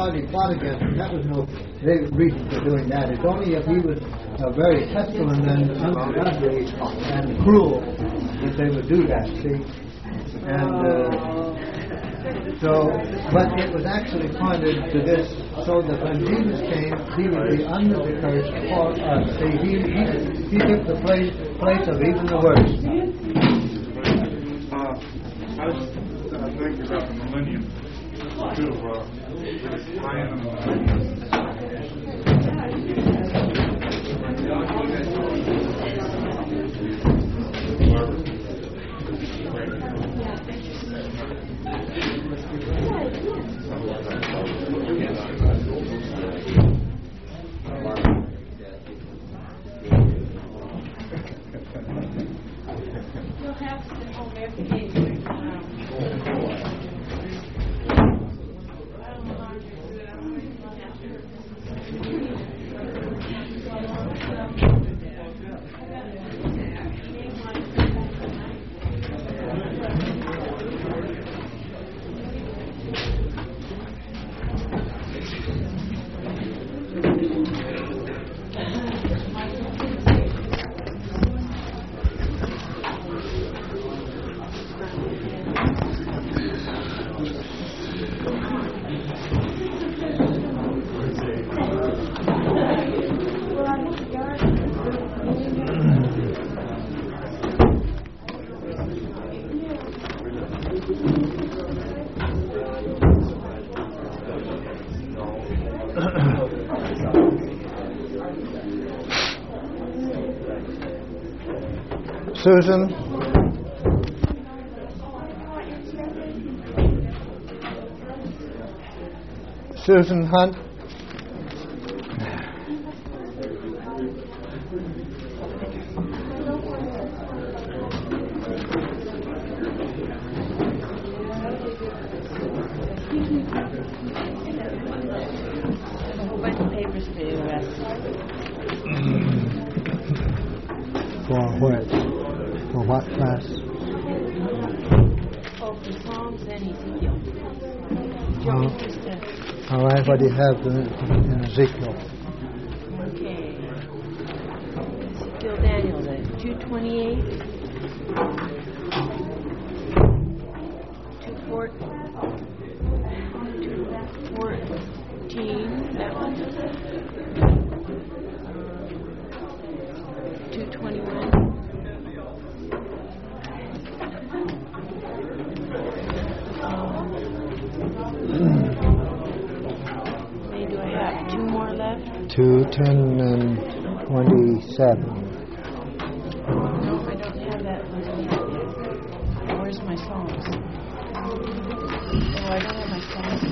party fought against him, that was no reason for doing that. It's only if he was very pestilent and ungodly and cruel that they would do that, see? And so, but it was actually pointed to this, so that when Jesus came, he would be under the curse for us. See, he took the place of even the worst. I was thinking about the millennium, too. I am the millennium. Susan? Susan Hunt? For what class? Oh, for Psalms and Ezekiel. All right, what do you have in Ezekiel? Okay. Ezekiel Daniel, then. 228. 214. That one. 221. Do I have two more left? 210 and 27. No, I don't have that one yet. Where's my Psalms? Oh, I don't have my Psalms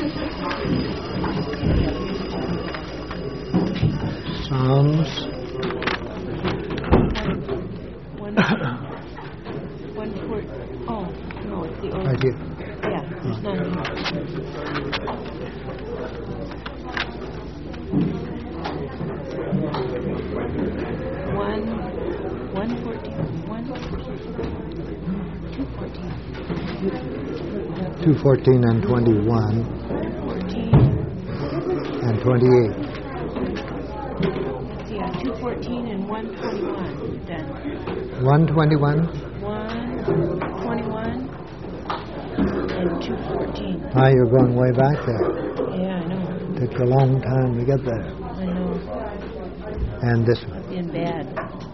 yet. Psalms. 140. Oh, no, it's the old. Right here. Yeah, there's none here. Two 14 and 21 and 28. Yeah, 214 and 121. Done. 121? 121 and 214. Ah, you're going way back there. Yeah, I know. Took a long time to get there. I know. And this one. I've been bad.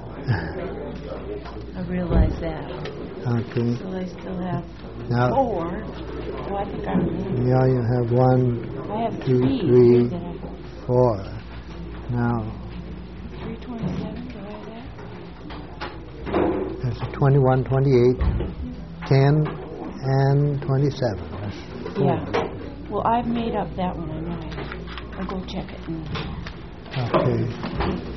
I realize that. Okay. So I still have Now, 4. Oh, I think I'm. yeah, you have 1, I have 2, 3. 3, 4. Now, 327. Do I have that? there's a 21, 28, 10, and 27. That's 4. Yeah. Well, I've made up that one. I know. I'll go check it. Okay.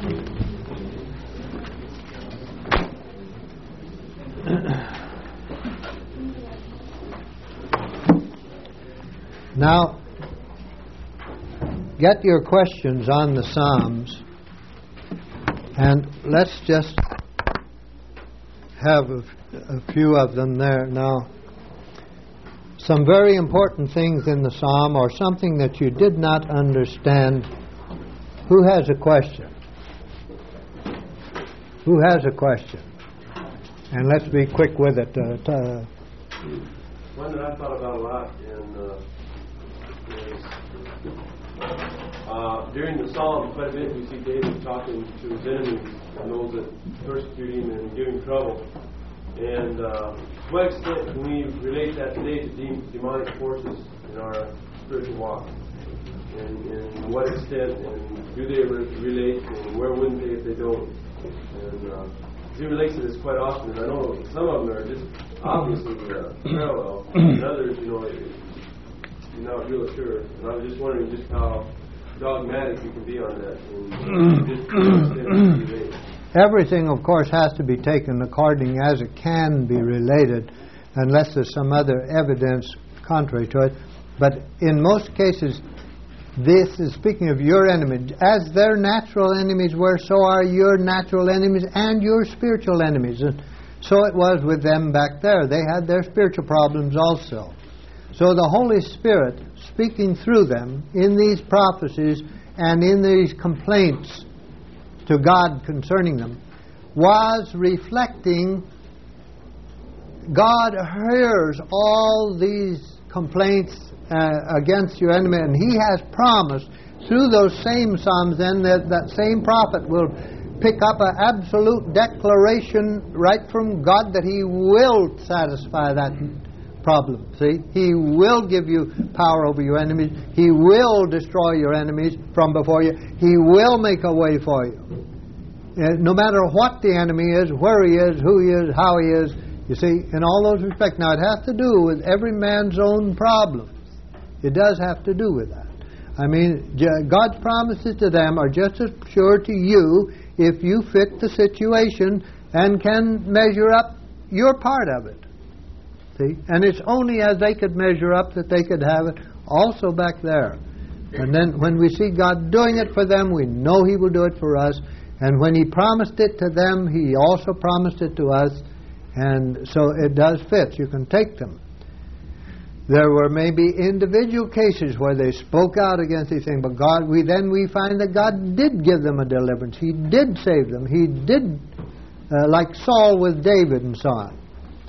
Now, get your questions on the Psalms, and let's just have a few of them there. Now, some very important things in the psalm, or something that you did not understand. Who has a question? Who has a question? And let's be quick with it. One that I thought about a lot is during the psalm, quite a bit we see David talking to his enemies and those that persecute him and give him trouble. And to what extent can we relate that today to demonic forces in our spiritual walk? And what extent, and do they relate, and where wouldn't they if they don't? And he relates to this quite often, and I know some of them are just obviously parallel, and others, you're not real sure. And I was just wondering just how dogmatic you can be on that, and just to what extent you relate. Everything, of course, has to be taken according as it can be related, unless there's some other evidence contrary to it. But in most cases, this is speaking of your enemies. As their natural enemies were, so are your natural enemies and your spiritual enemies. And so it was with them back there. They had their spiritual problems also. So the Holy Spirit, speaking through them in these prophecies and in these complaints to God concerning them, was reflecting God hears all these complaints against your enemy, and He has promised through those same Psalms then that same prophet will pick up an absolute declaration right from God that He will satisfy that problem. See? He will give you power over your enemies. He will destroy your enemies from before you. He will make a way for you. No matter what the enemy is, where he is, who he is, how he is, you see, in all those respects. Now, it has to do with every man's own problems. It does have to do with that. I mean, God's promises to them are just as sure to you if you fit the situation and can measure up your part of it. See? And it's only as they could measure up that they could have it also back there. And then when we see God doing it for them, we know He will do it for us. And when He promised it to them, He also promised it to us. And so it does fit. You can take them. There were maybe individual cases where they spoke out against these things, but we find that God did give them a deliverance. He did save them. He did, like Saul with David and so on.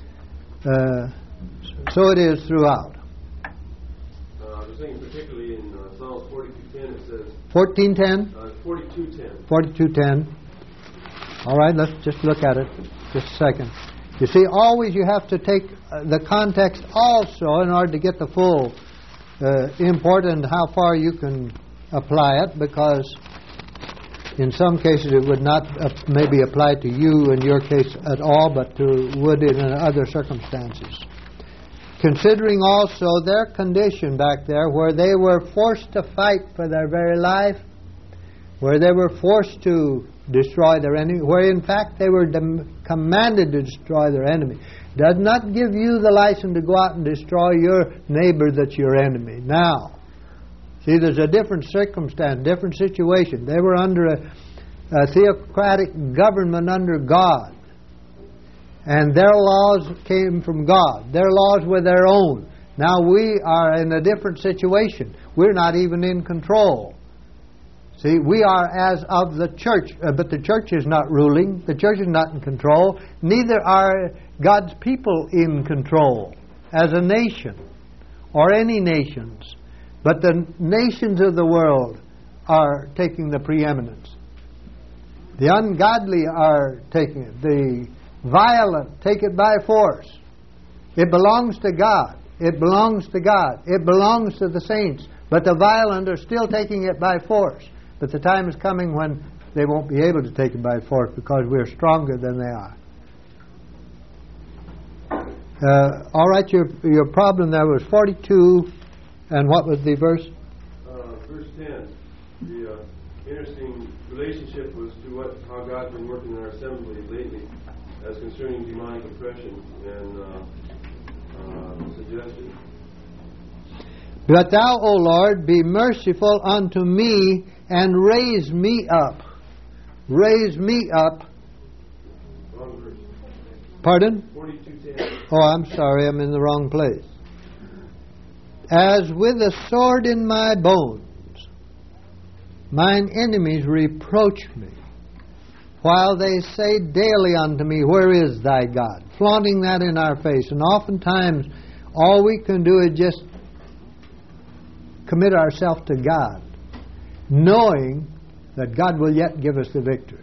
So it is throughout. I was thinking particularly in Psalms 42:10 it says... 14:10? 42:10. 42:10. All right, let's just look at it just a second. You see, always you have to take the context also in order to get the full import and how far you can apply it, because in some cases it would not maybe apply to you in your case at all, but would in other circumstances. Considering also their condition back there, where they were forced to fight for their very life, where they were forced to destroy their enemy, where in fact they were commanded to destroy their enemy, does not give you the license to go out and destroy your neighbor that's your enemy. Now, see, there's a different circumstance, different situation. They were under a theocratic government under God, and their laws came from God. Their laws were their own. Now we are in a different situation. We're not even in control. See, we are as of the church, but the church is not ruling. The church is not in control. Neither are God's people in control as a nation or any nations. But the nations of the world are taking the preeminence. The ungodly are taking it. The violent take it by force. It belongs to God. It belongs to God. It belongs to the saints. But the violent are still taking it by force. But the time is coming when they won't be able to take it by force because we're stronger than they are. All right, your problem there was 42, and what was the verse? Verse 10. The interesting relationship was to how God's been working in our assembly lately as concerning demonic oppression and suggestion. But thou, O Lord, be merciful unto me and raise me up. Raise me up. Wrong verse. Pardon? 42:10. Oh, I'm sorry, I'm in the wrong place. As with a sword in my bones, mine enemies reproach me, while they say daily unto me, where is thy God? Flaunting that in our face. And oftentimes, all we can do is just commit ourselves to God, knowing that God will yet give us the victory.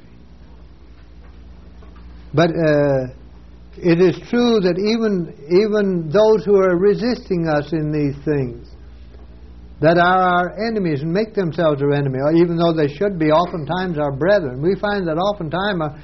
But it is true that even those who are resisting us in these things, that are our enemies and make themselves our enemy, or even though they should be oftentimes our brethren, we find that oftentimes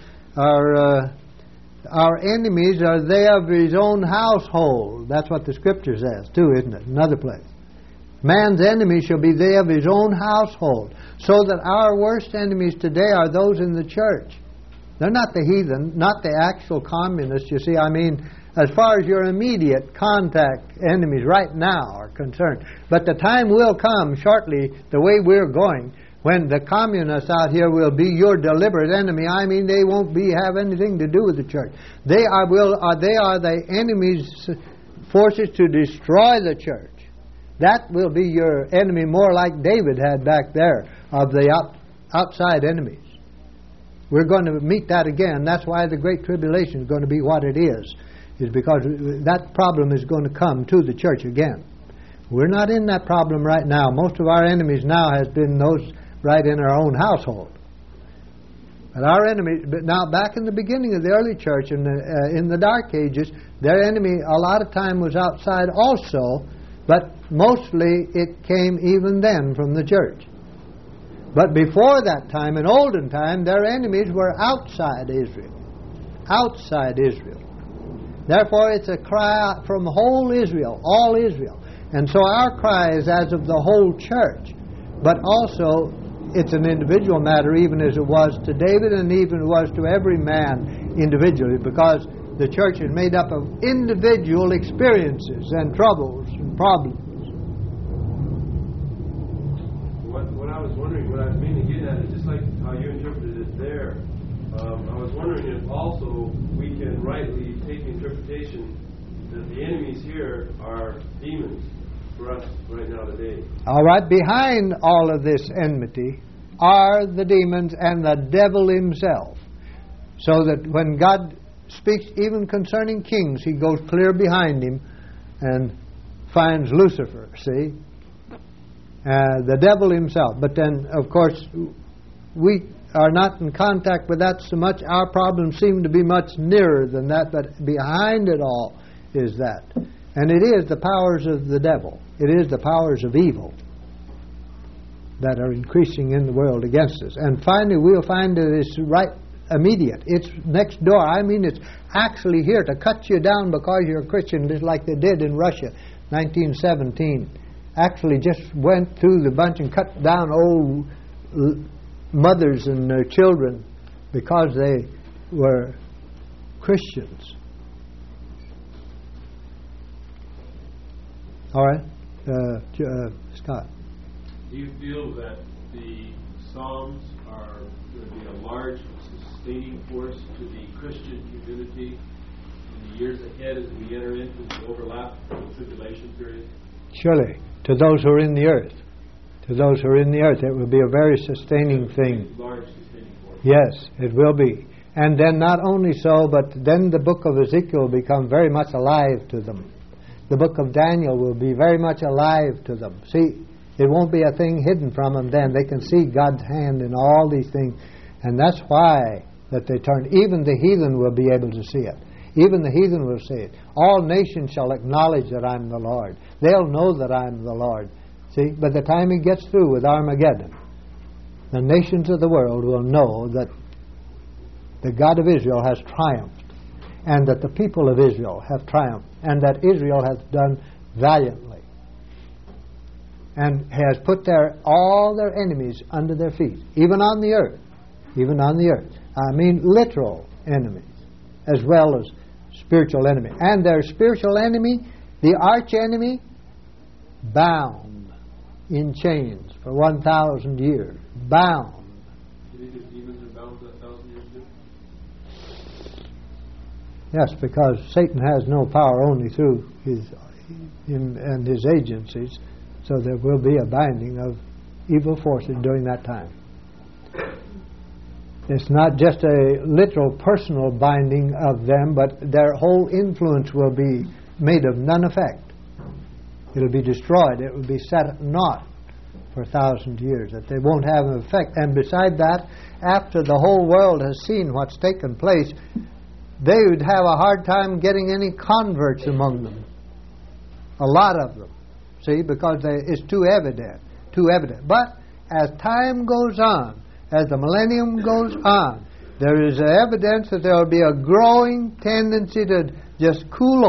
our enemies are they of his own household. That's what the Scripture says too, isn't it? Another place. Man's enemies shall be they of his own household. So that our worst enemies today are those in the church. They're not the heathen, not the actual communists, you see. I mean, as far as your immediate contact enemies right now are concerned. But the time will come shortly, the way we're going, when the communists out here will be your deliberate enemy. I mean, they won't have anything to do with the church. They are the enemy's forces to destroy the church. That will be your enemy, more like David had back there, of the outside enemies. We're going to meet that again. That's why the Great Tribulation is going to be what it is because that problem is going to come to the church again. We're not in that problem right now. Most of our enemies now has been those right in our own household. But our enemy, but now back in the beginning of the early church, in the Dark Ages, their enemy a lot of time was outside also, but mostly it came even then from the church. But before that time, in olden time, their enemies were outside Israel. Outside Israel. Therefore, it's a cry out from whole Israel, all Israel. And so our cry is as of the whole church. But also, it's an individual matter, even as it was to David and even it was to every man individually, because the church is made up of individual experiences and troubles and problems. What I was wondering, what I was meaning to get at is just like how you interpreted it there. I was wondering if also we can rightly take the interpretation that the enemies here are demons for us right now today. All right, behind all of this enmity are the demons and the devil himself. So that when God speaks even concerning kings, he goes clear behind him and finds Lucifer, see? The devil himself. But then, of course, we are not in contact with that so much. Our problems seem to be much nearer than that, but behind it all is that. And it is the powers of the devil. It is the powers of evil that are increasing in the world against us. And finally, we'll find that it's right immediate. It's next door. I mean, it's actually here to cut you down because you're a Christian, just like they did in Russia, 1917. Actually just went through the bunch and cut down old mothers and their children because they were Christians. All right, Scott. Do you feel that the Psalms are going to be a large sustaining force to the Christian community in the years ahead as we enter into the overlap of the tribulation period? Surely, to those who are in the earth. To those who are in the earth, it will be a very sustaining thing. Large sustaining force. Yes, it will be. And then not only so, but then the book of Ezekiel will become very much alive to them. The book of Daniel will be very much alive to them. See, it won't be a thing hidden from them then. They can see God's hand in all these things. And that's why that they turn. Even the heathen will be able to see it. Even the heathen will see it. All nations shall acknowledge that I'm the Lord. They'll know that I'm the Lord. See, by the time he gets through with Armageddon, the nations of the world will know that the God of Israel has triumphed, and that the people of Israel have triumphed, and that Israel has done valiantly, and has put all their enemies under their feet, even on the earth. Even on the earth. I mean literal enemies, as well as spiritual enemy. And their spiritual enemy, the arch enemy, bound in chains for 1,000 years. Bound. Do you think the demons are bound for 1,000 years too? Yes, because Satan has no power only through and his agencies, so there will be a binding of evil forces during that time. It's not just a literal personal binding of them, but their whole influence will be made of none effect. It will be destroyed. It will be set at naught for 1,000 years, that they won't have an effect. And beside that, after the whole world has seen what's taken place, they would have a hard time getting any converts among them. A lot of them. See, because it's too evident. But as time goes on, as the millennium goes on, there is evidence that there will be a growing tendency to just cool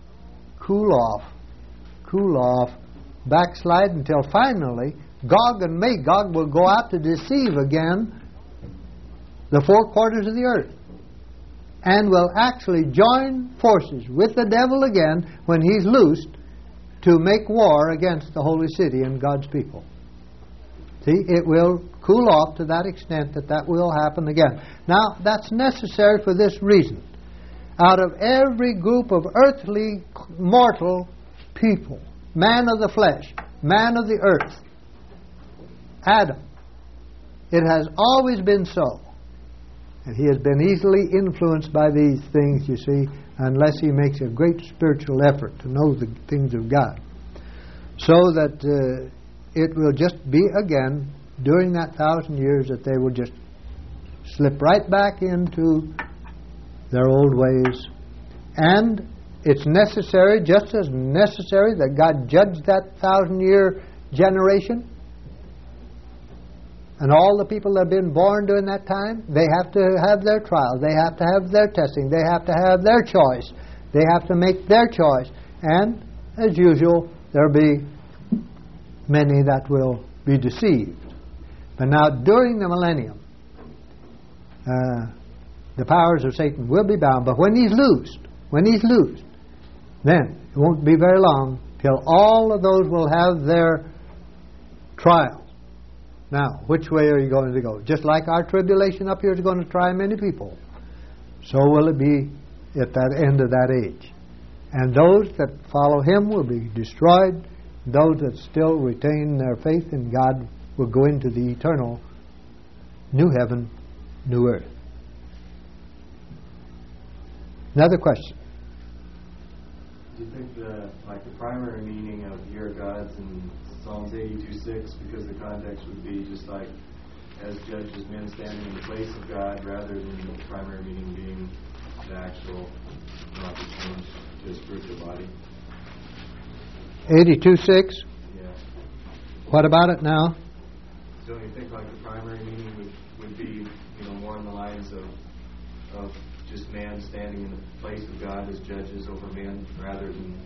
off, backslide until finally Gog and Magog will go out to deceive again the four quarters of the earth, and will actually join forces with the devil again when he's loosed to make war against the holy city and God's people. See, it will cool off to that extent that will happen again. Now, that's necessary for this reason. Out of every group of earthly, mortal people, man of the flesh, man of the earth, Adam, it has always been so. And he has been easily influenced by these things, you see, unless he makes a great spiritual effort to know the things of God. So that it will just be again, during that 1,000 years, that they will just slip right back into their old ways. And it's necessary, just as necessary, that God judge that 1,000-year generation. And all the people that have been born during that time, they have to have their trials. They have to have their testing. They have to have their choice. They have to make their choice. And, as usual, there will be many that will be deceived. But now, during the millennium, the powers of Satan will be bound. But when he's loosed, then it won't be very long till all of those will have their trials. Now, which way are you going to go? Just like our tribulation up here is going to try many people, so will it be at that end of that age. And those that follow him will be destroyed. Those that still retain their faith in God will go into the eternal new heaven, new earth. Another question. Do you think the primary meaning of "Ye are gods" in Psalms 82:6, because the context would be just like as judges men standing in the place of God, rather than the primary meaning being the actual not the change to a spiritual body? 82:6. Yeah. What about it now? Don't you think like the primary meaning would be more on the lines of just man standing in the place of God as judges over men, rather than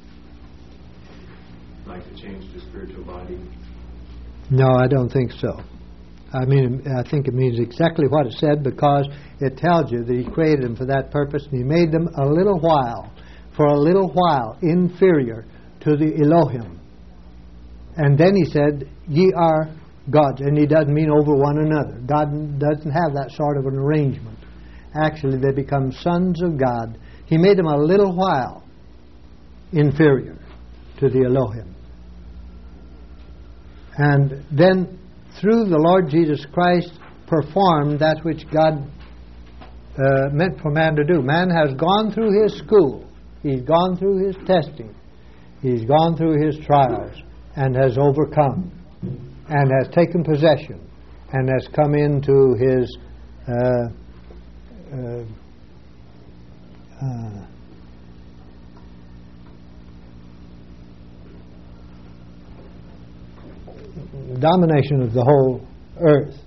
like the change to spiritual body? No, I don't think so. I think it means exactly what it said, because it tells you that he created them for that purpose, and he made them for a little while, inferior to the Elohim. And then he said, "Ye are gods," and he doesn't mean over one another. God doesn't have that sort of an arrangement. Actually, they become sons of God. He made them a little while inferior to the Elohim. And then, through the Lord Jesus Christ, performed that which God meant for man to do. Man has gone through his school. He's gone through his testing. He's gone through his trials and has overcome and has taken possession and has come into his domination of the whole earth,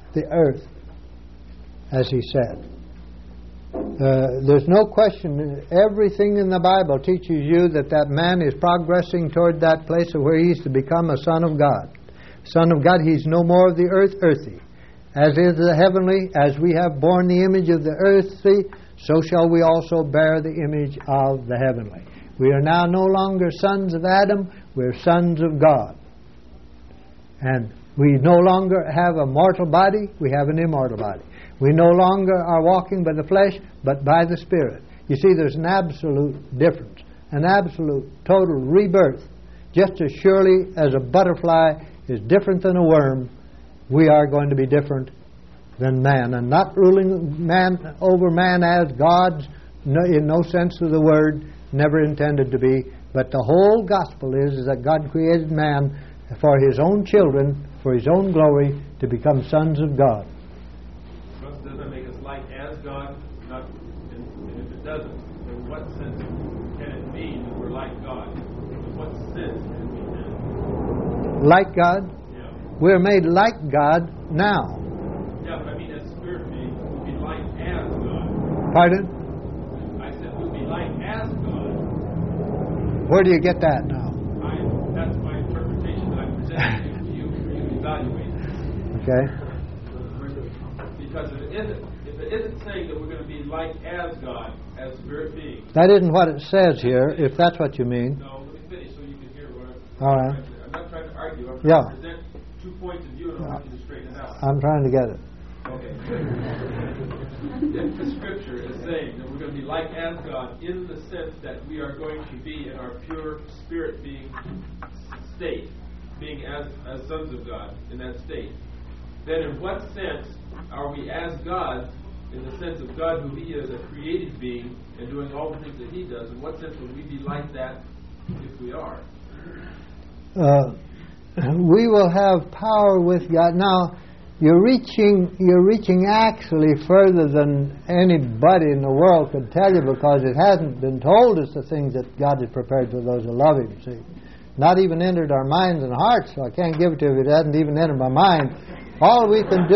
as he said. There's no question, everything in the Bible teaches you that man is progressing toward that place of where he's to become a son of God. Son of God, he's no more of the earthy. As is the heavenly, as we have borne the image of the earthly, so shall we also bear the image of the heavenly. We are now no longer sons of Adam, we're sons of God. And we no longer have a mortal body, we have an immortal body. We no longer are walking by the flesh, but by the Spirit. You see, there's an absolute difference an absolute, total rebirth. Just as surely as a butterfly is different than a worm, we are going to be different than man, and not ruling man over man as gods, in no sense of the word, never intended to be. But the whole gospel is that God created man for His own children, for His own glory, to become sons of God. But does that make us like as God? And if it doesn't, in what sense can it mean that we're like God? In what sense can it mean that? Like God? Yeah. We're made like God now. Yeah, but I mean, as spirit beings, we'll be like as God. Pardon? I said we'll be like as God. Where do you get that now? That's my interpretation that I'm presenting to you for you to evaluate. Okay. Because if it isn't saying that we're going to be like as God, as spirit beings. That isn't what it says here, if that's what you mean. No, let me finish so you can hear what All right. I'm not trying to argue. I'm Yeah. trying to present 2 points of view and I want you to straighten it out. I'm trying to get it. Okay. If the scripture is saying that we're going to be like as God in the sense that we are going to be in our pure spirit being state, being as sons of God in that state, then in what sense are we as God in the sense of God who He is, a created being, and doing all the things that He does? In what sense would we be like that if we are? We will have power with God. Now, you're reaching actually further than anybody in the world could tell you, because it hasn't been told us the things that God has prepared for those who love Him. See, not even entered our minds and hearts, so I can't give it to you if it hasn't even entered my mind. All we can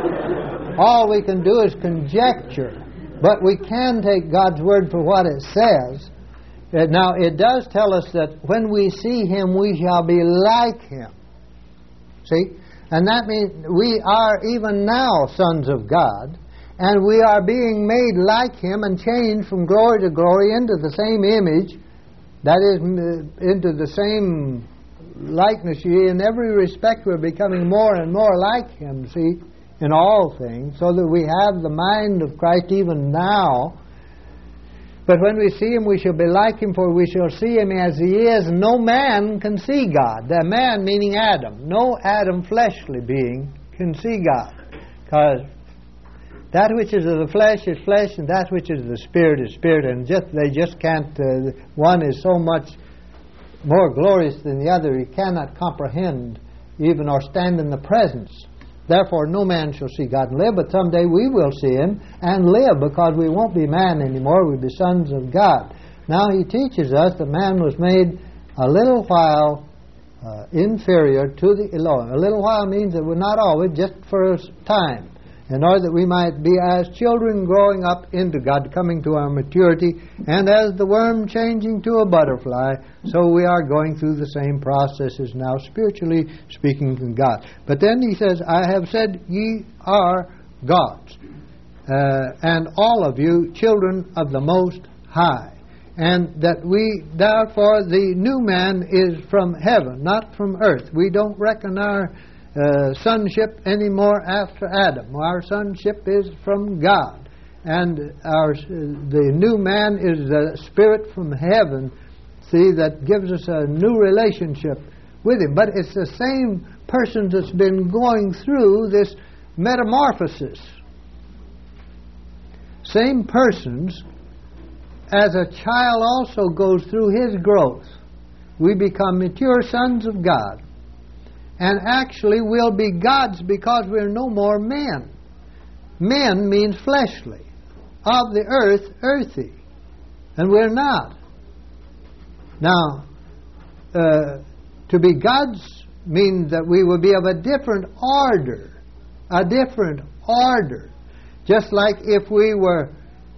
do is conjecture, but we can take God's word for what it says. Now, it does tell us that when we see Him, we shall be like Him. See? And that means we are even now sons of God, and we are being made like Him and changed from glory to glory into the same image, that is, into the same likeness. In every respect, we're becoming more and more like Him, see, in all things, so that we have the mind of Christ even now. But when we see Him, we shall be like Him, for we shall see Him as He is. No man can see God. The man meaning Adam. No Adam fleshly being can see God. Because that which is of the flesh is flesh, and that which is of the spirit is spirit. And they just can't, one is so much more glorious than the other, he cannot comprehend even or stand in the presence. Therefore, no man shall see God and live, but someday we will see Him and live, because we won't be man anymore. We'll be sons of God. Now, He teaches us that man was made a little while inferior to the Elohim. A little while means that we're not always, just for a time, in order that we might be as children growing up into God, coming to our maturity, and as the worm changing to a butterfly, so we are going through the same processes now, spiritually speaking to God. But then He says, I have said ye are gods, and all of you children of the Most High. And that we, therefore, the new man is from heaven, not from earth. We don't reckon our sonship anymore after Adam. Our sonship is from God, and the new man is the spirit from heaven. See, that gives us a new relationship with Him. But it's the same person that's been going through this metamorphosis. Same persons, as a child also goes through his growth. We become mature sons of God. And actually we'll be gods because we're no more men. Men means fleshly. Of the earth, earthy. And we're not. Now, to be gods means that we will be of a different order. A different order. Just like if we were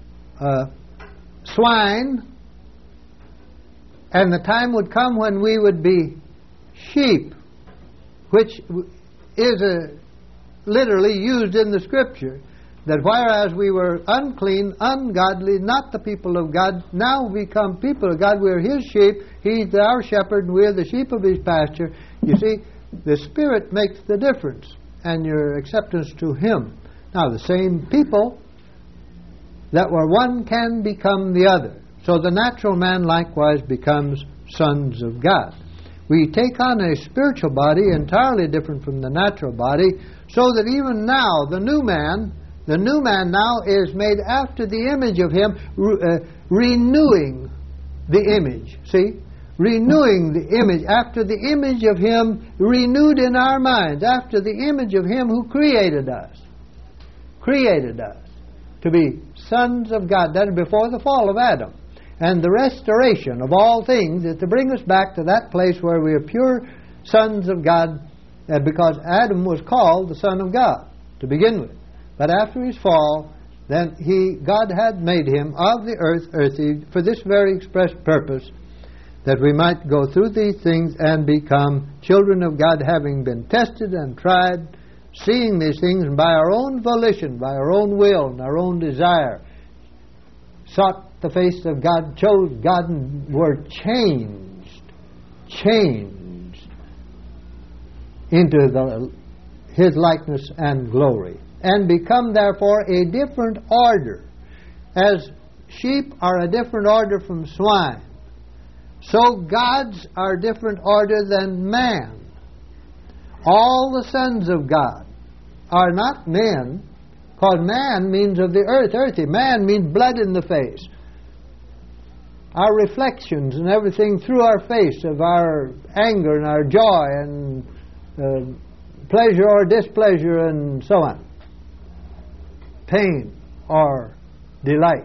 swine, and the time would come when we would be sheep, which is literally used in the Scripture, that whereas we were unclean, ungodly, not the people of God, now we become people of God. We're His sheep, He's our shepherd, and we're the sheep of His pasture. You see, the Spirit makes the difference, and your acceptance to Him. Now, the same people that were one can become the other. So the natural man likewise becomes sons of God. We take on a spiritual body entirely different from the natural body, so that even now the new man now is made after the image of Him, renewing the image. See? Renewing the image, after the image of Him renewed in our minds, after the image of Him who created us to be sons of God. That is before the fall of Adam. And the restoration of all things is to bring us back to that place where we are pure sons of God, because Adam was called the Son of God to begin with. But after his fall, then God had made him of the earth earthy for this very express purpose, that we might go through these things and become children of God, having been tested and tried, seeing these things, and by our own volition, by our own will and our own desire, sought the face of God, chose God, and were changed into His likeness and glory, and become therefore a different order. As sheep are a different order from swine, so gods are a different order than man. All the sons of God are not men, because man means of the earth, earthy. Man means blood in the face. Our reflections and everything through our face of our anger and our joy and pleasure or displeasure and so on. Pain or delight.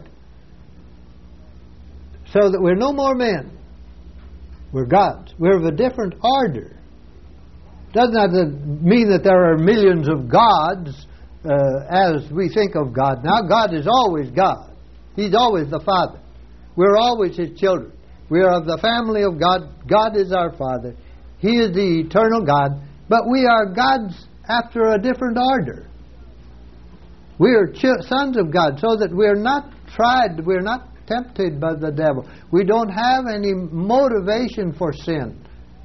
So that we're no more men. We're gods. We're of a different order. Does not mean that there are millions of gods as we think of God. Now, God is always God. He's always the Father. We're always His children. We are of the family of God. God is our Father. He is the eternal God. But we are gods after a different order. We are sons of God, so that we're not tried, we're not tempted by the devil. We don't have any motivation for sin.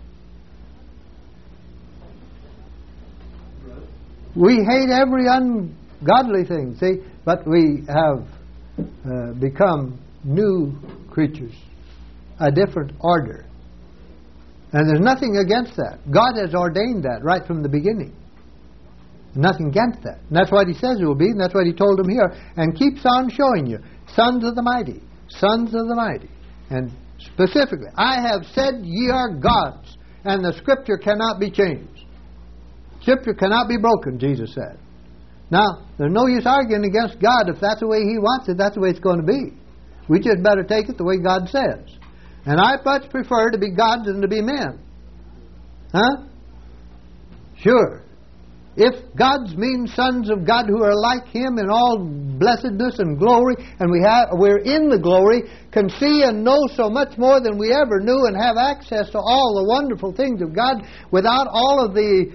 We hate every ungodly thing, see? But we have become new creatures, a different order. And there's nothing against that. God has ordained that right from the beginning. Nothing against that. And that's what He says it will be, and that's what He told them here, and keeps on showing you. Sons of the mighty. Sons of the mighty. And specifically, I have said ye are gods, and the Scripture cannot be changed. Scripture cannot be broken, Jesus said. Now, there's no use arguing against God. If that's the way He wants it, that's the way it's going to be. We just better take it the way God says. And I much prefer to be gods than to be men. Huh? Sure. If gods mean sons of God who are like Him in all blessedness and glory, and we're in the glory, can see and know so much more than we ever knew, and have access to all the wonderful things of God without all of the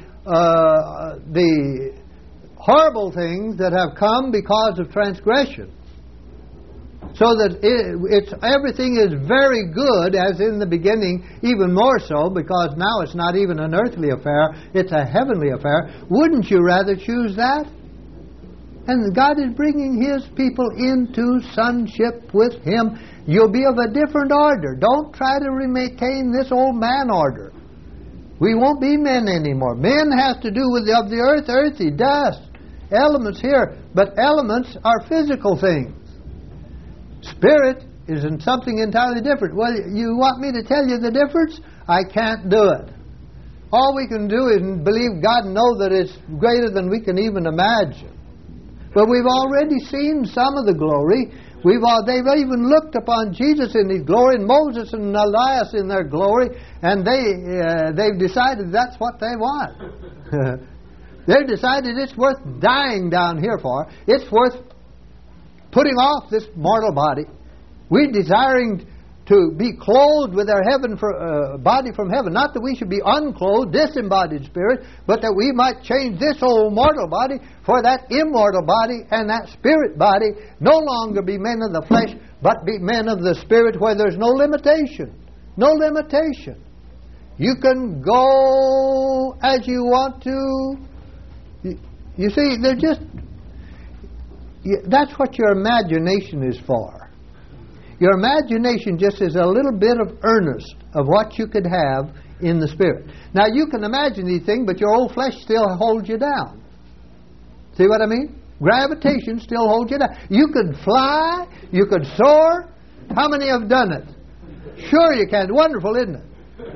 horrible things that have come because of transgression. So that everything is very good, as in the beginning, even more so, because now it's not even an earthly affair, it's a heavenly affair. Wouldn't you rather choose that? And God is bringing His people into sonship with Him. You'll be of a different order. Don't try to maintain this old man order. We won't be men anymore. Men has to do with of the earth, earthy, dust, elements here. But elements are physical things. Spirit is in something entirely different. Well, you want me to tell you the difference? I can't do it. All we can do is believe God and know that it's greater than we can even imagine. But we've already seen some of the glory. They've even looked upon Jesus in His glory, and Moses and Elias in their glory, and they've decided that's what they want. They've decided it's worth dying down here for. It's worth putting off this mortal body. We're desiring to be clothed with our body from heaven. Not that we should be unclothed, disembodied spirit, but that we might change this old mortal body for that immortal body, and that spirit body no longer be men of the flesh, but be men of the spirit, where there's no limitation. No limitation. You can go as you want to. You see, that's what your imagination is for. Your imagination just is a little bit of earnest of what you could have in the Spirit. Now, you can imagine these things, but your old flesh still holds you down. See what I mean? Gravitation still holds you down. You could fly. You could soar. How many have done it? Sure you can. Wonderful, isn't it?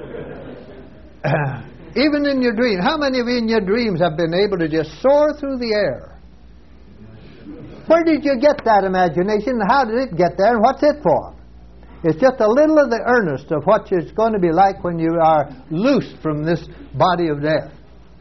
Even in your dream. How many of you in your dreams have been able to just soar through the air? Where did you get that imagination? How did it get there? And what's it for? It's just a little of the earnest of what it's going to be like when you are loosed from this body of death.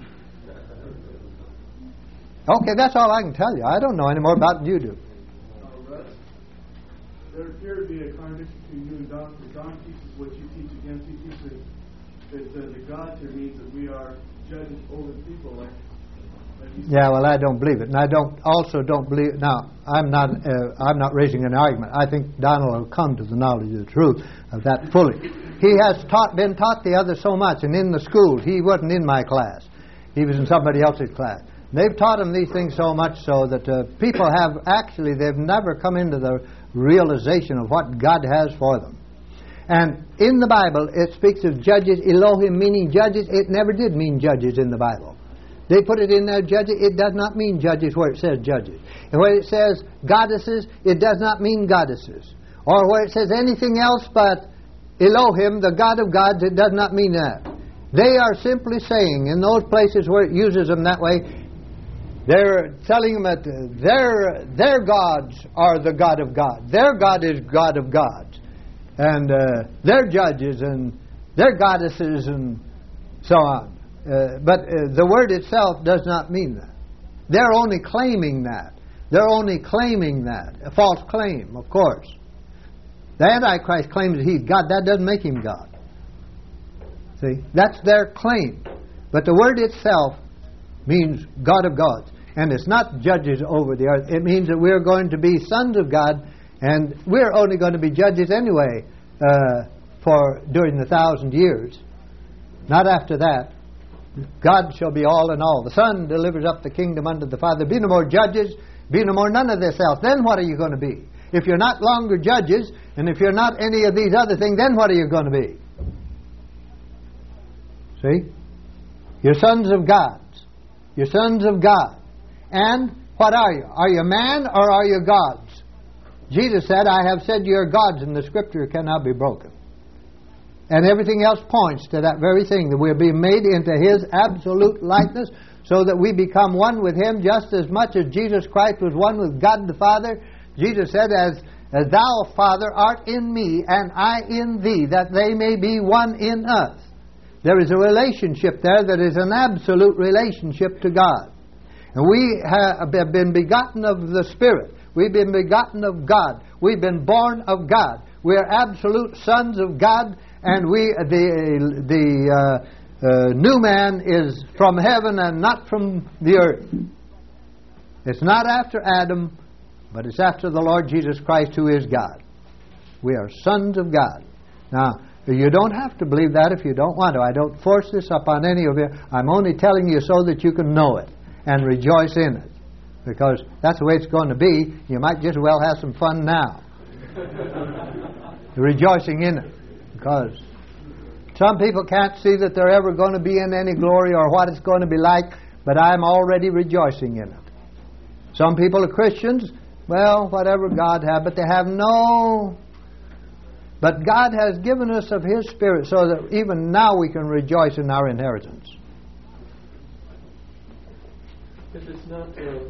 Okay, that's all I can tell you. I don't know any more about it than you do. Russ, there appear to be a contradiction between you and Don. Don teaches what you teach against. He teaches that the God here means that we are judges over the people. Like yeah, well, I don't believe it, and I also don't believe. Now, I'm not raising an argument. I think Donald will come to the knowledge of the truth of that fully. He has been taught the other so much, and in the school, he wasn't in my class. He was in somebody else's class. They've taught him these things so much so that people they've never come into the realization of what God has for them. And in the Bible, it speaks of judges, Elohim meaning judges. It never did mean judges in the Bible. They put it in there, judges. It does not mean judges where it says judges. And where it says goddesses, it does not mean goddesses. Or where it says anything else but Elohim, the God of gods, it does not mean that. They are simply saying, in those places where it uses them that way, they're telling them that their gods are the God of God. Their God is God of gods. And their judges and their goddesses and so on. But the word itself does not mean that. They're only claiming that. They're only claiming that. A false claim, of course. The Antichrist claims that he's God. That doesn't make him God. See? That's their claim. But the word itself means God of gods. And it's not judges over the earth. It means that we're going to be sons of God, and we're only going to be judges anyway during the 1,000 years. Not after that. God shall be all in all. The Son delivers up the kingdom unto the Father. Be no more judges, be no more none of this else. Then what are you going to be? If you're not longer judges, and if you're not any of these other things, then what are you going to be? See? You're sons of God. You're sons of God. And what are you? Are you man or are you gods? Jesus said, I have said you are gods, and the Scripture cannot be broken. And everything else points to that very thing, that we're being made into His absolute likeness, so that we become one with Him just as much as Jesus Christ was one with God the Father. Jesus said, as thou, Father, art in me, and I in thee, that they may be one in us. There is a relationship there that is an absolute relationship to God. And we have been begotten of the Spirit. We've been begotten of God. We've been born of God. We are absolute sons of God, and the new man is from heaven and not from the earth. It's not after Adam, but it's after the Lord Jesus Christ, who is God. We are sons of God. Now, you don't have to believe that if you don't want to. I don't force this upon any of you. I'm only telling you so that you can know it and rejoice in it. Because that's the way it's going to be. You might just well have some fun now. Rejoicing in it. Because some people can't see that they're ever going to be in any glory or what it's going to be like, but I'm already rejoicing in it. Some people are Christians, well, whatever God has, but they have no... But God has given us of His Spirit so that even now we can rejoice in our inheritance. If it's not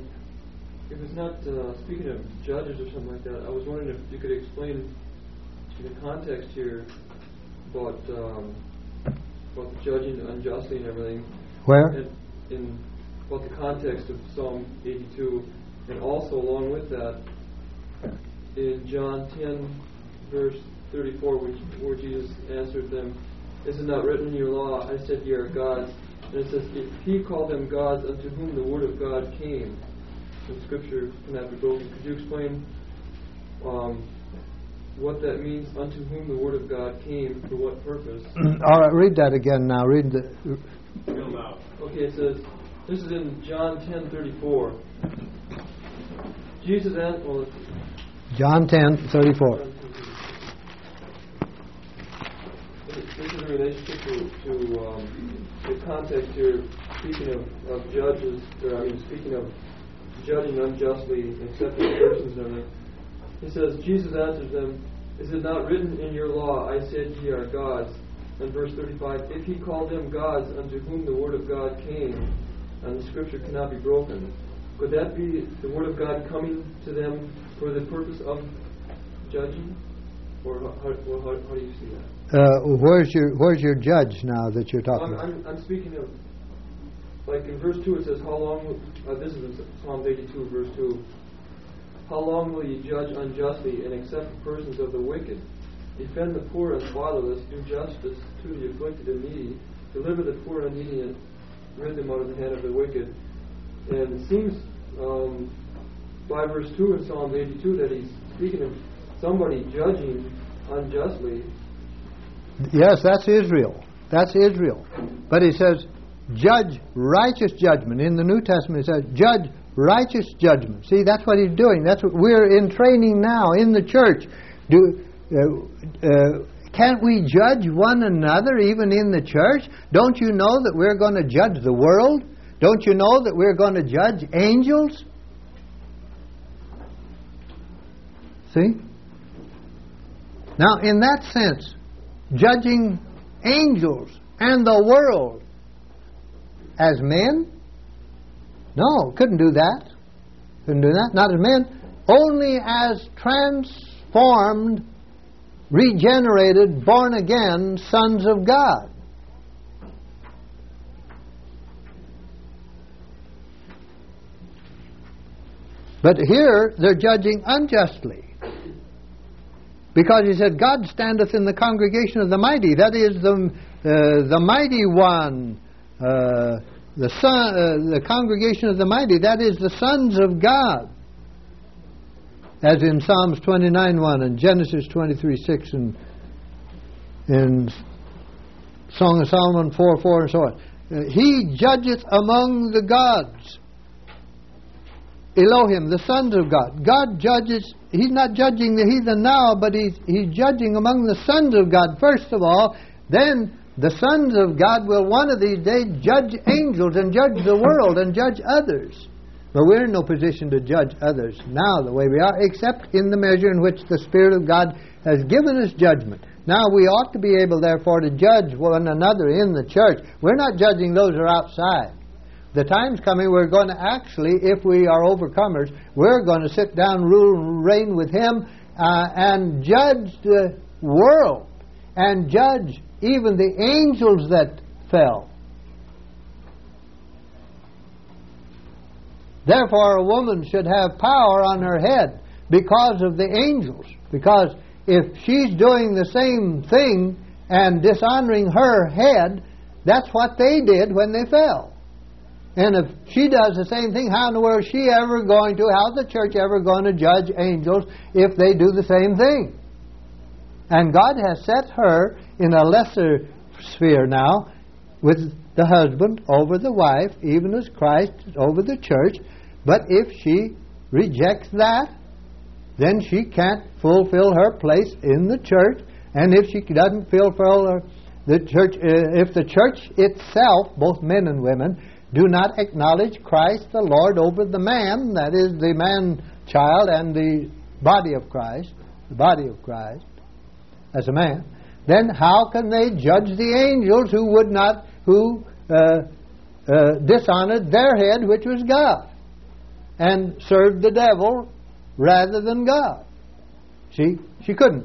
speaking of judges or something like that, I was wondering if you could explain in the context here about judging unjustly and everything. Where? About the context of Psalm 82, and also along with that, in John 10, verse 34, where Jesus answered them, "Is it not written in your law, I said ye are gods?" And it says, "If He called them gods unto whom the word of God came," the Scripture cannot be broken. Could you explain what that means, unto whom the word of God came, for what purpose? All right, read that again now. Read the... Real loud. Okay, it says, this is in John 10:34. Jesus answered... John 10:34. relationship to the context here, speaking of judges, speaking of judging unjustly, accepting persons and everything. He says, Jesus answers them, "Is it not written in your law, I said ye are gods?" And verse 35, "If he called them gods unto whom the word of God came, and the scripture cannot be broken," could that be the word of God coming to them for the purpose of judging? Or how do you see that? Where's your judge now that you're talking about? I'm speaking of, like in verse 2 it says, "How long," this is in Psalm 82, verse 2, "How long will ye judge unjustly and accept the persons of the wicked? Defend the poor and fatherless, do justice to the afflicted and needy, deliver the poor and needy, and rid them out of the hand of the wicked." And it seems by verse 2 in Psalm 82 that he's speaking of somebody judging unjustly. Yes, that's Israel. That's Israel. But he says, judge righteous judgment. In the New Testament it says, judge righteous judgment. See, that's what he's doing. That's what we're in training now in the church. Can't we judge one another even in the church? Don't you know that we're going to judge the world? Don't you know that we're going to judge angels? See? Now, in that sense, judging angels and the world as men? No, couldn't do that. Couldn't do that. Not as men. Only as transformed, regenerated, born again sons of God. But here they're judging unjustly. Because he said, God standeth in the congregation of the mighty. That is the mighty one. The congregation of the mighty. That is the sons of God. As in Psalms 29:1 and Genesis 23:6 and in Song of Solomon 4:4 and so on. He judgeth among the gods. Elohim, the sons of God. God judges. He's not judging the heathen now, but he's judging among the sons of God first of all. Then the sons of God will one of these days judge angels and judge the world and judge others. But we're in no position to judge others now the way we are, except in the measure in which the Spirit of God has given us judgment. Now we ought to be able, therefore, to judge one another in the church. We're not judging those who are outside. The time's coming we're going to actually, if we are overcomers, we're going to sit down, rule and reign with Him and judge the world and judge even the angels that fell. Therefore, a woman should have power on her head because of the angels. Because if she's doing the same thing and dishonoring her head, that's what they did when they fell. And if she does the same thing, how in the world is she ever going to, how's the church ever going to judge angels if they do the same thing? And God has set her in a lesser sphere now with the husband over the wife, even as Christ is over the church. But if she rejects that, then she can't fulfill her place in the church. And if she doesn't fulfill the church, if the church itself, both men and women, do not acknowledge Christ the Lord over the man, that is the man-child and the body of Christ as a man, then how can they judge the angels who dishonored their head, which was God, and served the devil rather than God? She couldn't.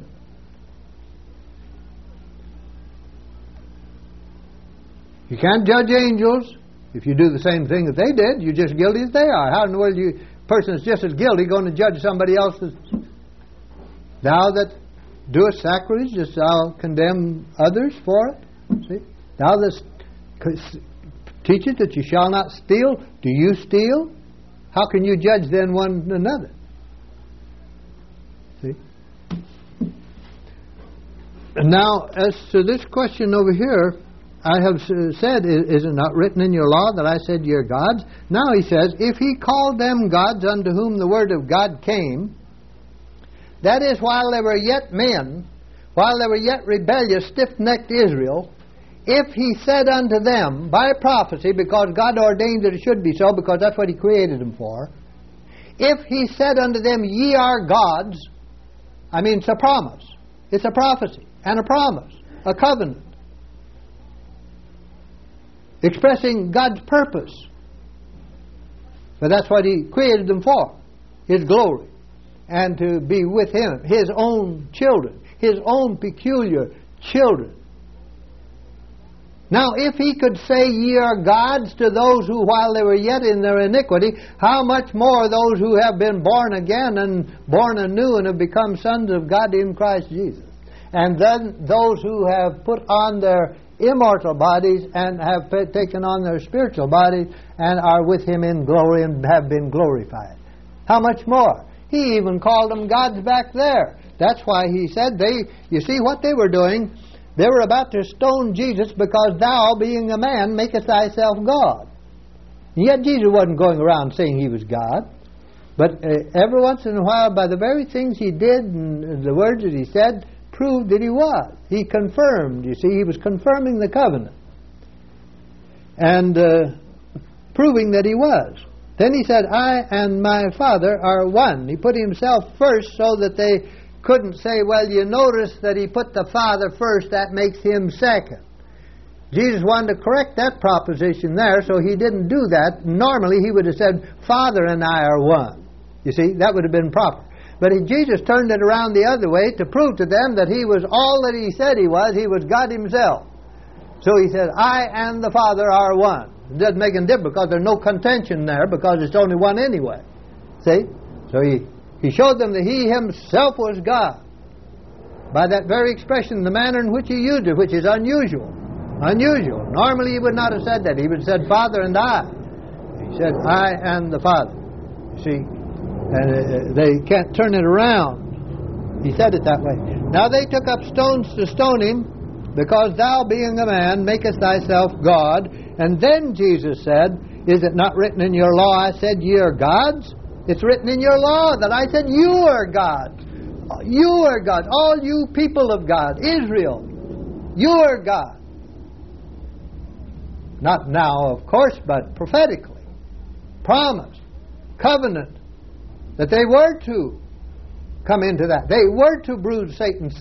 You can't judge angels. If you do the same thing that they did, you're just guilty as they are. How in the world a person is just as guilty going to judge somebody else? Thou that doest sacrilege, dost thou condemn others for it? See? Thou that teachest that you shall not steal, do you steal? How can you judge then one another? See? And now, as to this question over here, I have said, is it not written in your law that I said ye are gods? Now he says, if he called them gods unto whom the word of God came, that is, while they were yet men, while they were yet rebellious, stiff-necked Israel, if He said unto them by prophecy, because God ordained that it should be so, because that's what He created them for, if He said unto them, ye are gods, I mean, it's a promise. It's a prophecy and a promise, a covenant, expressing God's purpose. But that's what He created them for, His glory, and to be with Him, His own children, His own peculiar children. Now, if He could say, ye are gods to those who, while they were yet in their iniquity, how much more those who have been born again and born anew and have become sons of God in Christ Jesus. And then those who have put on their immortal bodies and have taken on their spiritual bodies and are with Him in glory and have been glorified. How much more? He even called them gods back there. That's why He said you see what they were doing? They were about to stone Jesus because thou, being a man, makest thyself God. And yet Jesus wasn't going around saying He was God. But every once in a while, by the very things He did and the words that He said, proved that He was. He confirmed, you see, He was confirming the covenant. And proving that He was. Then He said, I and my Father are one. He put Himself first so that they couldn't say, well, you notice that He put the Father first, that makes Him second. Jesus wanted to correct that proposition there, so He didn't do that. Normally He would have said, Father and I are one. You see, that would have been proper. But Jesus turned it around the other way to prove to them that He was all that He said He was. He was God Himself. So He said, I and the Father are one. It doesn't make any difference because there's no contention there because it's only one anyway. See? So He showed them that He Himself was God. By that very expression, the manner in which He used it, which is unusual. Unusual. Normally He would not have said that. He would have said, Father and I. He said, I and the Father. You see? And they can't turn it around. He said it that way. Now they took up stones to stone Him, because thou, being a man, makest thyself God. And then Jesus said, is it not written in your law, I said, ye are gods? It's written in your law that I said, you are gods. You are God. All you people of God. Israel. You are God. Not now, of course, but prophetically. Promise. Covenant. That they were to come into that. They were to bruise Satan's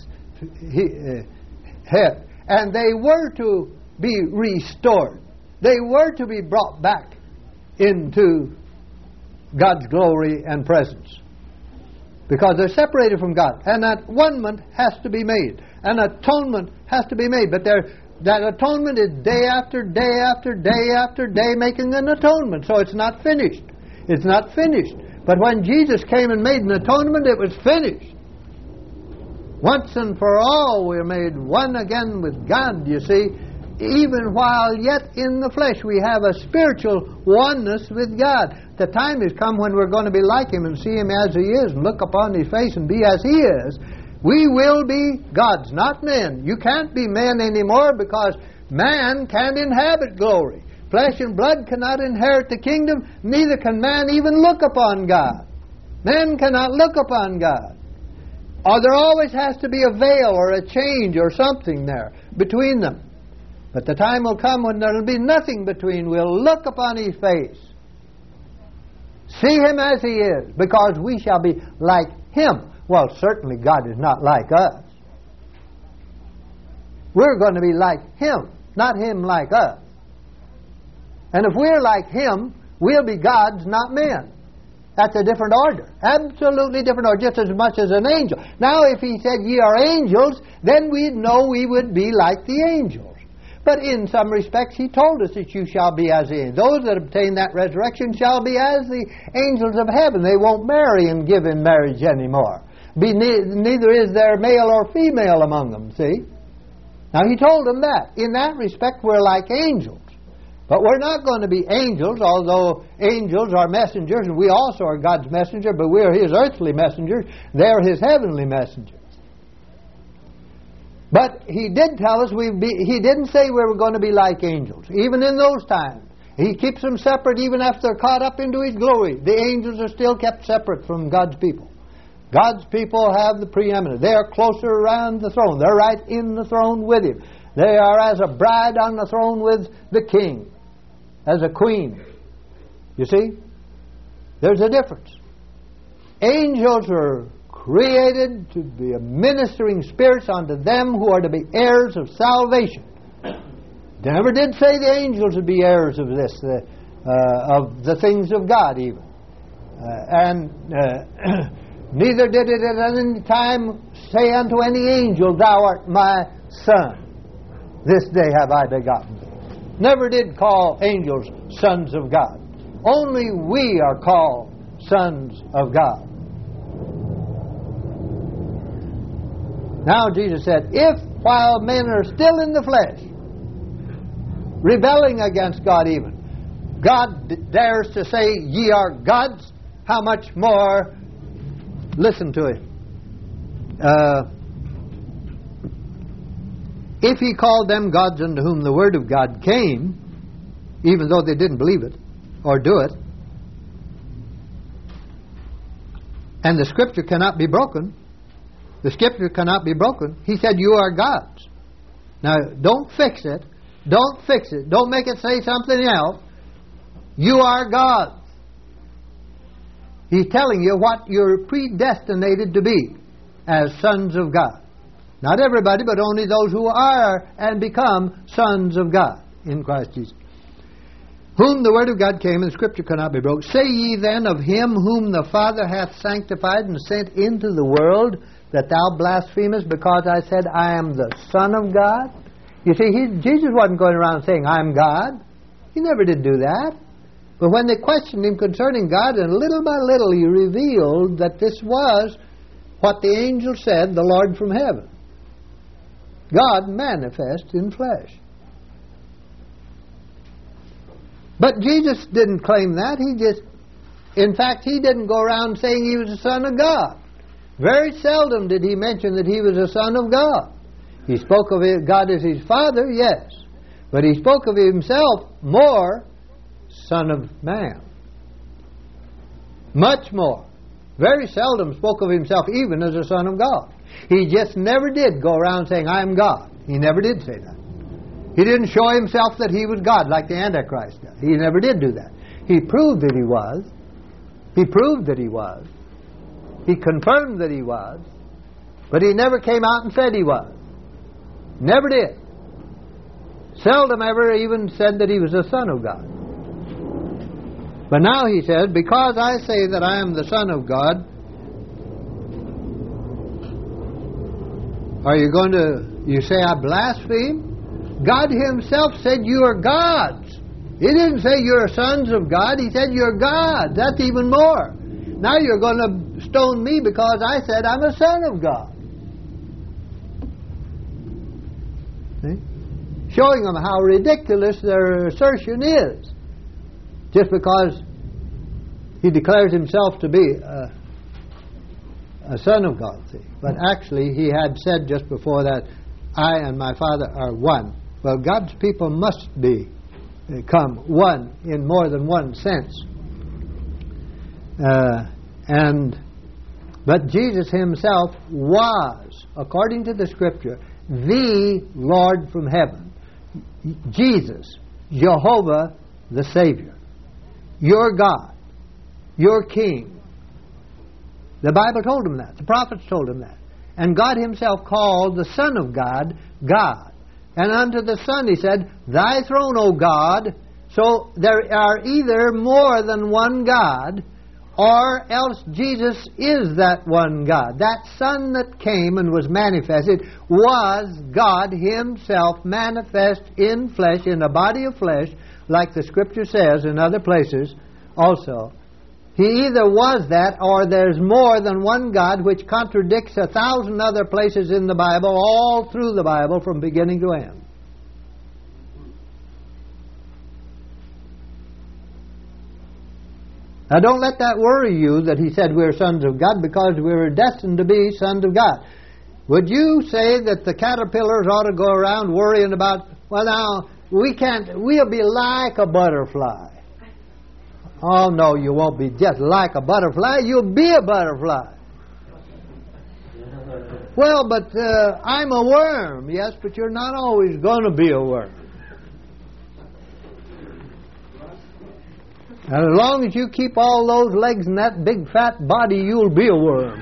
head. And they were to be restored. They were to be brought back into God's glory and presence. Because they're separated from God. And that atonement has to be made. An atonement has to be made. But that atonement is day after day after day after day making an atonement. So it's not finished. It's not finished. But when Jesus came and made an atonement, it was finished. Once and for all we're made one again with God, you see. Even while yet in the flesh, we have a spiritual oneness with God. The time has come when we're going to be like Him and see Him as He is and look upon His face and be as He is. We will be gods, not men. You can't be men anymore because man can't inhabit glory. Flesh and blood cannot inherit the kingdom, neither can man even look upon God. Man cannot look upon God. Or there always has to be a veil or a change or something there between them. But the time will come when there will be nothing between. We'll look upon His face. See Him as He is, because we shall be like Him. Well, certainly God is not like us. We're going to be like Him, not Him like us. And if we're like Him, we'll be gods, not men. That's a different order. Absolutely different order, just as much as an angel. Now, if He said, ye are angels, then we'd know we would be like the angels. But in some respects, He told us that you shall be as the angels. Those that obtain that resurrection shall be as the angels of heaven. They won't marry and give in marriage anymore. Neither is there male or female among them, see? Now, He told them that. In that respect, we're like angels. But we're not going to be angels, although angels are messengers, and we also are God's messenger, but we're His earthly messengers. They're His heavenly messengers. But He did tell us He didn't say we were going to be like angels, even in those times. He keeps them separate even after they're caught up into His glory. The angels are still kept separate from God's people. God's people have the preeminence. They are closer around the throne. They're right in the throne with Him. They are as a bride on the throne with the king, as a queen. You see? There's a difference. Angels are created to be ministering spirits unto them who are to be heirs of salvation. They never did say the angels would be heirs of this, of the things of God even. Neither did it at any time say unto any angel, Thou art my son. This day have I begotten thee. Never did call angels sons of God. Only we are called sons of God. Now Jesus said, if while men are still in the flesh, rebelling against God even, God dares to say, ye are gods, how much more, listen to it, if He called them gods unto whom the Word of God came, even though they didn't believe it or do it, and the Scripture cannot be broken, the Scripture cannot be broken, He said, you are gods. Now, don't fix it. Don't fix it. Don't make it say something else. You are gods. He's telling you what you're predestinated to be as sons of God. Not everybody, but only those who are and become sons of God in Christ Jesus. Whom the Word of God came, and the Scripture cannot be broken. Say ye then of Him whom the Father hath sanctified and sent into the world, that thou blasphemest because I said, I am the Son of God? You see, Jesus wasn't going around saying, I am God. He never did do that. But when they questioned Him concerning God, and little by little He revealed that this was what the angel said, the Lord from heaven. God manifest in flesh. But Jesus didn't claim that. In fact, He didn't go around saying He was the Son of God. Very seldom did He mention that He was the Son of God. He spoke of God as His Father, yes. But He spoke of Himself more, Son of Man. Much more. Very seldom spoke of Himself even as a Son of God. He just never did go around saying, I am God. He never did say that. He didn't show Himself that He was God like the Antichrist did. He never did do that. He proved that He was. He proved that He was. He confirmed that He was. But He never came out and said He was. Never did. Seldom ever even said that He was the Son of God. But now He said, because I say that I am the Son of God, are you going to, you say I blaspheme? God Himself said you are gods. He didn't say you're sons of God. He said you're gods. That's even more. Now you're going to stone me because I said I'm a son of God. See? Showing them how ridiculous their assertion is. Just because He declares Himself to be a son of God. See? But actually He had said just before that, I and my Father are one. Well, God's people must become one in more than one sense. But Jesus Himself was, according to the Scripture, the Lord from heaven. Jesus, Jehovah the Savior. Your God. Your King. The Bible told Him that. The prophets told Him that. And God Himself called the Son of God, God. And unto the Son He said, Thy throne, O God. So there are either more than one God, or else Jesus is that one God. That Son that came and was manifested was God Himself manifest in flesh, in a body of flesh, like the Scripture says in other places also. He either was that, or there's more than one God, which contradicts 1,000 other places in the Bible, all through the Bible from beginning to end. Now don't let that worry you that He said we're sons of God, because we were destined to be sons of God. Would you say that the caterpillars ought to go around worrying about, well now, we'll be like a butterfly. Oh no, you won't be just like a butterfly, you'll be a butterfly. Well, but I'm a worm. Yes, but you're not always going to be a worm. And as long as you keep all those legs and that big fat body, you'll be a worm.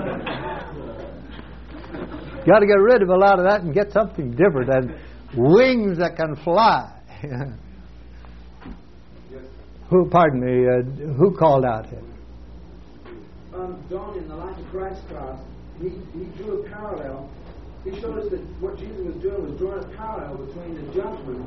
Got to get rid of a lot of that and get something different, and wings that can fly. Who called out here? Don, in the Life of Christ class, he drew a parallel. He showed us that what Jesus was doing was drawing a parallel between the judgment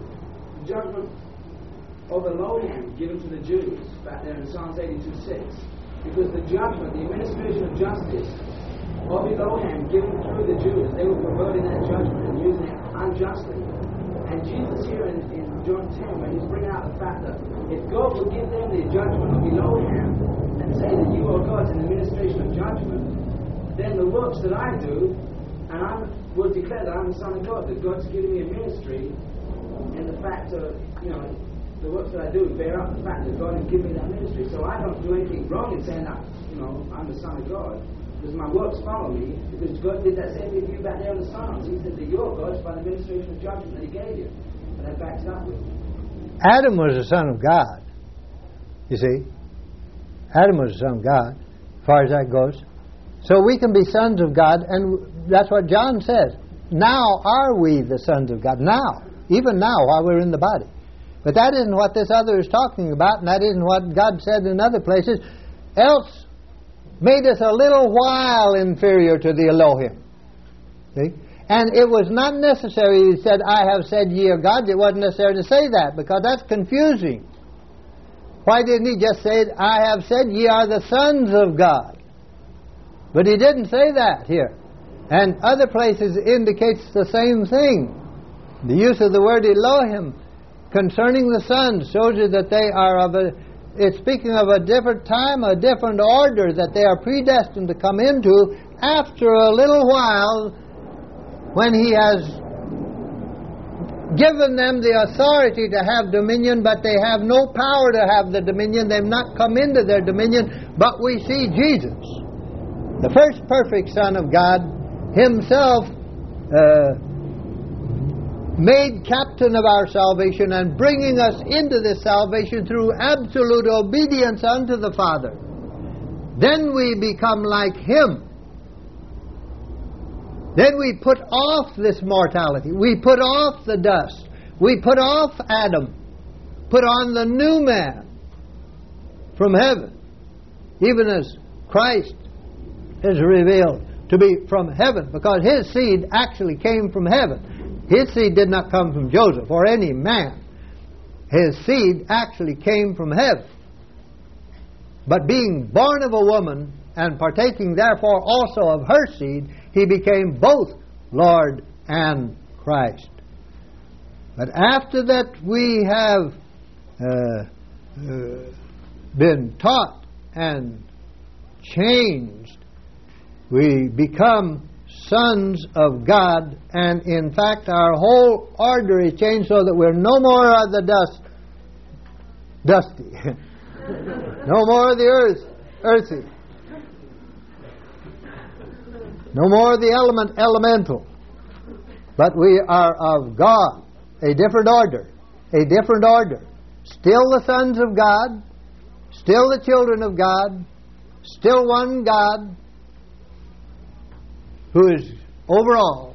of Elohim given to the Jews back there in Psalms 82:6. Because the judgment, the administration of justice of Elohim given through the Jews, they were perverting that judgment and using it unjustly. And Jesus here in John 10, when he's bringing out the fact that if God would give them the judgment of Elohim and say that you are God's in the administration of judgment, then the works that I do, and I will declare that I'm the Son of God, that God's given me a ministry, and the fact of, the works that I do bear up the fact that God has given me that ministry. So I don't do anything wrong in saying that, I'm the Son of God. Because my works follow me, because God did that same thing for you back there in the Psalms. He said that you're God's by the administration of judgment that He gave you. And that backs it up with you. Adam was the son of God. You see? Adam was the son of God, as far as that goes. So we can be sons of God, and that's what John says. Now are we the sons of God. Now. Even now, while we're in the body. But that isn't what this other is talking about, and that isn't what God said in other places. Else made us a little while inferior to the Elohim. See? And it was not necessary, he said, I have said ye are gods. It wasn't necessary to say that, because that's confusing. Why didn't he just say, I have said ye are the sons of God? But he didn't say that here. And other places indicates the same thing. The use of the word Elohim concerning the sons shows you that they are it's speaking of a different time, a different order that they are predestined to come into after a little while, when He has given them the authority to have dominion, but they have no power to have the dominion. They've not come into their dominion. But we see Jesus, the first perfect Son of God, Himself made captain of our salvation and bringing us into this salvation through absolute obedience unto the Father. Then we become like Him. Then we put off this mortality. We put off the dust. We put off Adam. Put on the new man from heaven. Even as Christ is revealed to be from heaven, because His seed actually came from heaven. His seed did not come from Joseph or any man. His seed actually came from heaven. But being born of a woman and partaking therefore also of her seed, He became both Lord and Christ. But after that we have been taught and changed, we become sons of God, and in fact our whole order is changed so that we're no more of the dusty, no more of the earthy, no more of the elemental, but we are of God, a different order, still the sons of God, still the children of God, still one God, who is over all.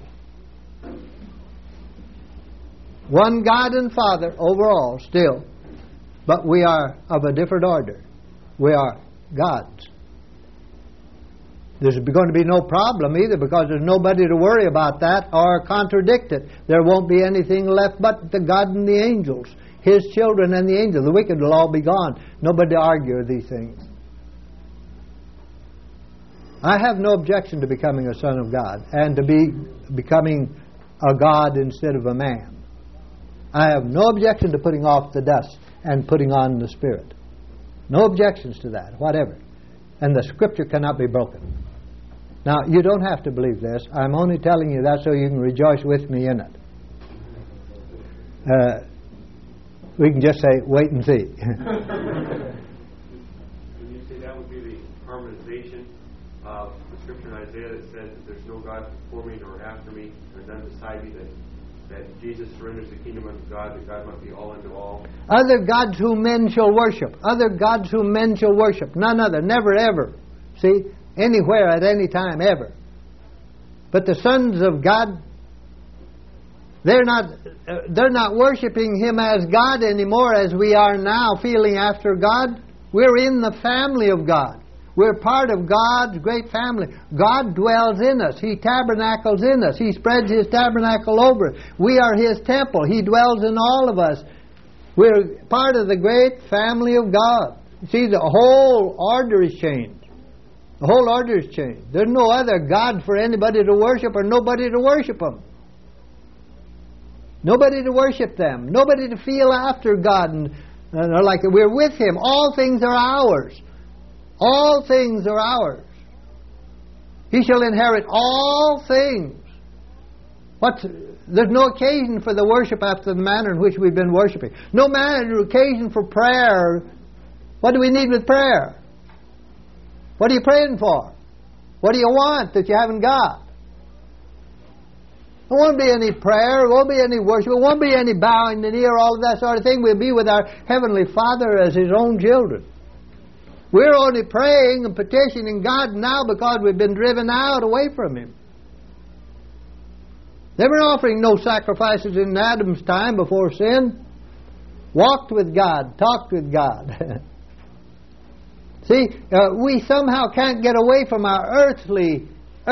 One God and Father over all still. But we are of a different order. We are gods. There's going to be no problem either, because there's nobody to worry about that or contradict it. There won't be anything left but the God and the angels, His children and the angels. The wicked will all be gone. Nobody to argue these things. I have no objection to becoming a son of God and to becoming a God instead of a man. I have no objection to putting off the dust and putting on the Spirit. No objections to that, whatever. And the Scripture cannot be broken. Now, you don't have to believe this. I'm only telling you that so you can rejoice with me in it. We can just say, wait and see. When you say that would be the harmonization the scripture in Isaiah that says that there's no God before me nor after me, or none beside me, that Jesus surrenders the kingdom unto God, that God might be all unto all. Other gods whom men shall worship. Other gods whom men shall worship. None other. Never, ever. See? Anywhere, at any time, ever. But the sons of God, they're not worshiping Him as God anymore as we are now, feeling after God. We're in the family of God. We're part of God's great family. God dwells in us. He tabernacles in us. He spreads His tabernacle over us. We are His temple. He dwells in all of us. We're part of the great family of God. See, the whole order is changed. The whole order is changed. There's no other God for anybody to worship or nobody to worship Him. Nobody to worship them. Nobody to feel after God and like we're with Him. All things are ours. All things are ours. He shall inherit all things. There's no occasion for the worship after the manner in which we've been worshiping. No manner of occasion for prayer. What do we need with prayer? What are you praying for? What do you want that you haven't got? There won't be any prayer. There won't be any worship. There won't be any bowing the knee or all of that sort of thing. We'll be with our Heavenly Father as His own children. We're only praying and petitioning God now because we've been driven out away from Him. They were offering no sacrifices in Adam's time before sin. Walked with God, talked with God. See, we somehow can't get away from our earthly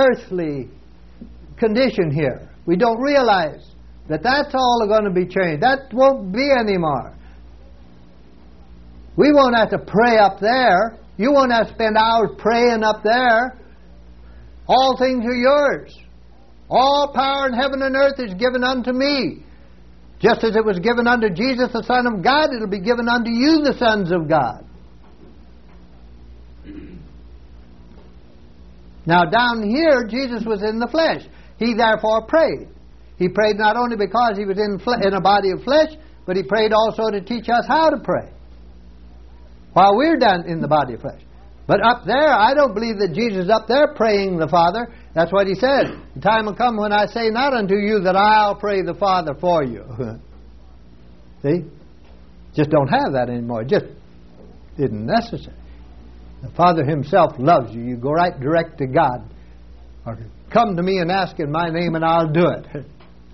condition here. We don't realize that that's all going to be changed. That won't be anymore. We won't have to pray up there. You won't have to spend hours praying up there. All things are yours. All power in heaven and earth is given unto me. Just as it was given unto Jesus, the Son of God, it will be given unto you, the sons of God. Now down here, Jesus was in the flesh. He therefore prayed. He prayed not only because He was in a body of flesh, but He prayed also to teach us how to pray while we're down in the body of flesh. But up there, I don't believe that Jesus is up there praying the Father. That's what He said. The time will come when I say not unto you that I'll pray the Father for you. See? Just don't have that anymore. It just isn't necessary. The Father Himself loves you. You go right direct to God. Or come to me and ask in my name and I'll do it.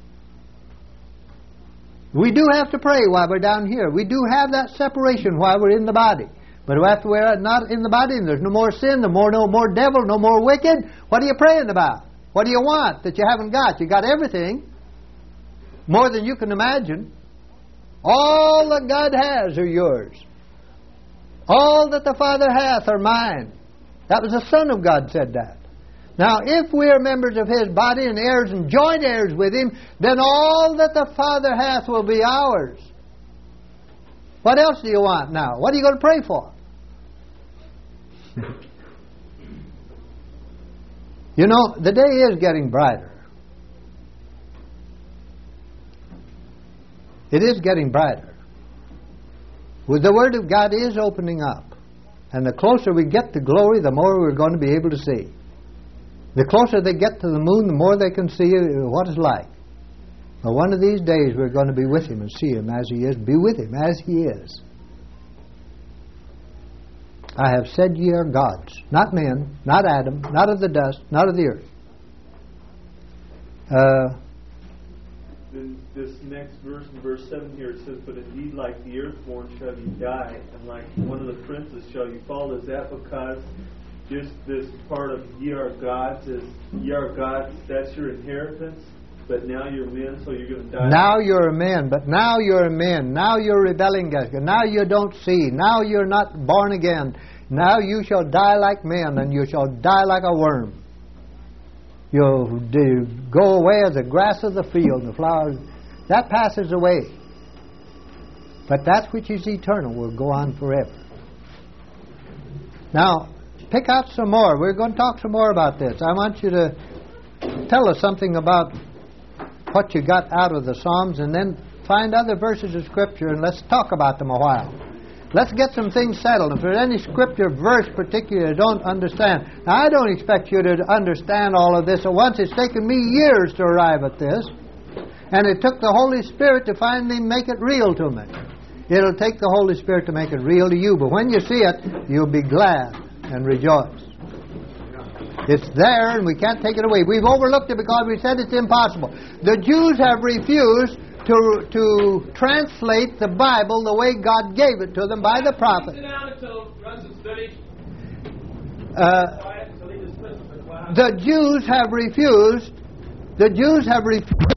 We do have to pray while we're down here. We do have that separation while we're in the body. But after we're not in the body and there's no more sin, no more devil, no more wicked, what are you praying about? What do you want that you haven't got? You got everything. More than you can imagine. All that God has are yours. All that the Father hath are mine. That was the Son of God said that. Now, if we are members of His body and heirs and joint heirs with Him, then all that the Father hath will be ours. What else do you want now? What are you going to pray for? You know, the day is getting brighter. It is getting brighter. With the Word of God is opening up. And the closer we get to glory, the more we're going to be able to see. The closer they get to the moon, the more they can see what it's like. Well, one of these days we're going to be with Him and see Him as He is, be with Him as He is. I have said ye are gods, not men, not Adam, not of the dust, not of the earth. This next verse, in verse 7 here, it says, but indeed like the earthborn shall you die, and like one of the princes shall you fall. Is that because just this part of ye are gods is ye are gods, that's your inheritance, but now you're men, so you're going to die? Now you're a man, but now you're a man. Now you're rebelling against God. Now you don't see. Now you're not born again. Now you shall die like men, and you shall die like a worm. You'll go away as the grass of the field, the flowers. That passes away. But that which is eternal will go on forever. Now, pick out some more. We're going to talk some more about this. I want you to tell us something about what you got out of the Psalms, and then find other verses of Scripture, and let's talk about them a while. Let's get some things settled. If there's any scripture verse particularly you don't understand. Now, I don't expect you to understand all of this at once. It's taken me years to arrive at this. And it took the Holy Spirit to finally make it real to me. It'll take the Holy Spirit to make it real to you. But when you see it, you'll be glad and rejoice. It's there and we can't take it away. We've overlooked it because we said it's impossible. The Jews have refused to translate the Bible the way God gave it to them by the prophet. Sit down until Russ is finished. The Jews have refused